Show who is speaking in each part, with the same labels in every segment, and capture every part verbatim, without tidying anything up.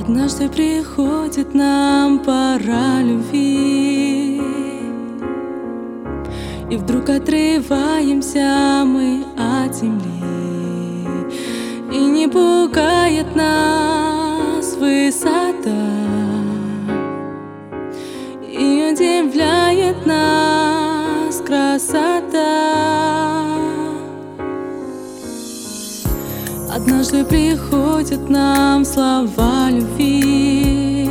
Speaker 1: Однажды приходит нам пора любви, и вдруг отрываемся мы от земли, и не пугает нас высота, и удивляет нас красота. Однажды приходят нам слова любви,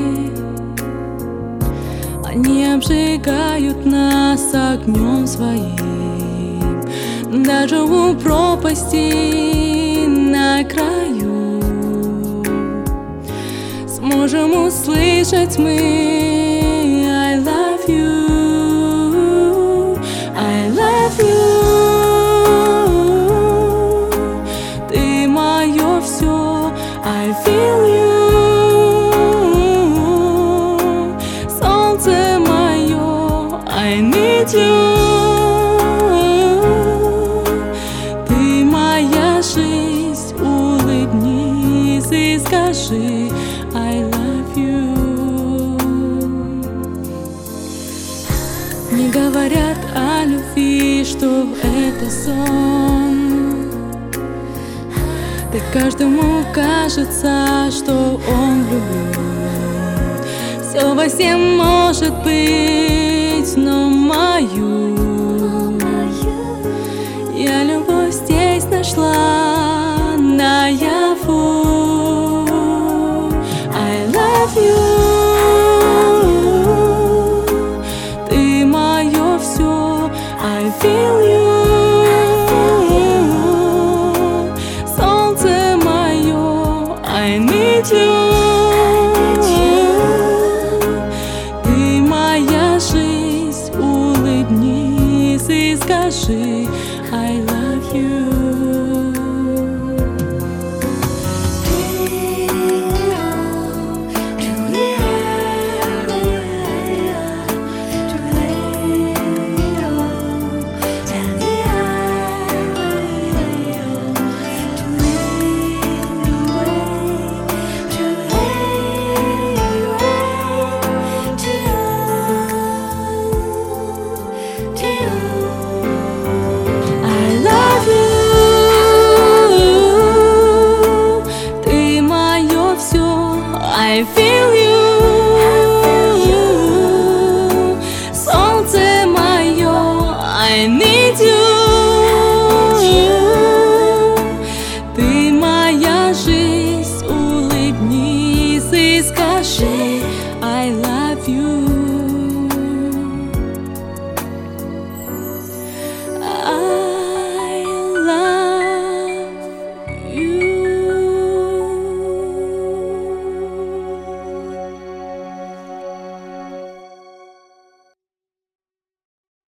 Speaker 1: они обжигают нас огнем своим. Даже у пропасти на краю сможем услышать мы I love you, I love you. I feel you, солнце мое, I need you. Ты моя жизнь, улыбнись и скажи I love you. Не говорят о любви, что это сон. Да каждому кажется, что он влюблен. Все во всем может быть, но мою я любовь здесь нашла наяву. I love you. Ты мое все, I feel you. I need you.